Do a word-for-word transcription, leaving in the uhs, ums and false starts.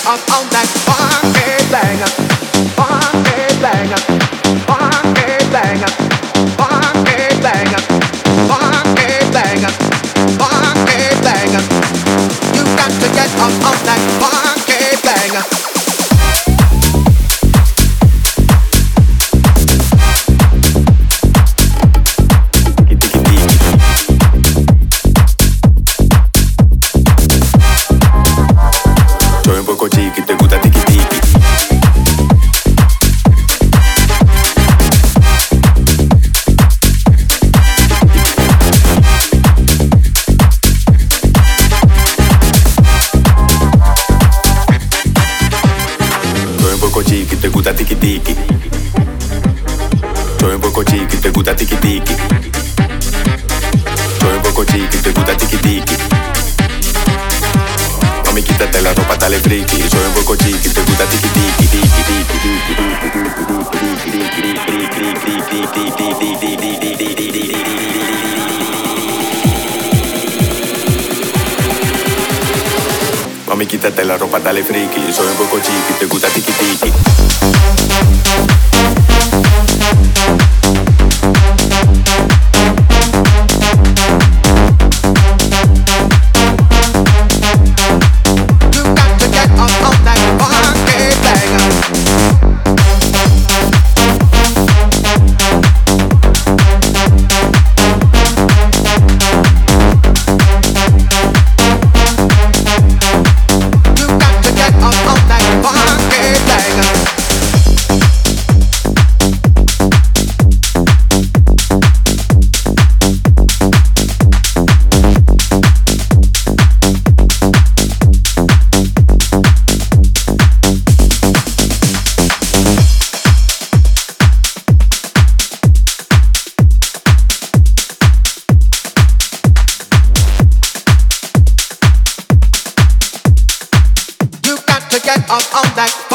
up on that funky banger, funky banger, funky banger, funky banger, funky banger, funky banger. You got to get up on that funky banger. Te gusta tiki tiki. Soy un poco chiqui, te gusta tiki tiki. Soy un poco chiqui, te gusta tiki tiki. Mami, quítate la ropa, dale friki. Soy un poco chiqui, te gusta tiki tiki tiki tiki. Mami, quítate la ropa, dale friki. Soy un poco chiqui, te gusta tiki tiki. Up on that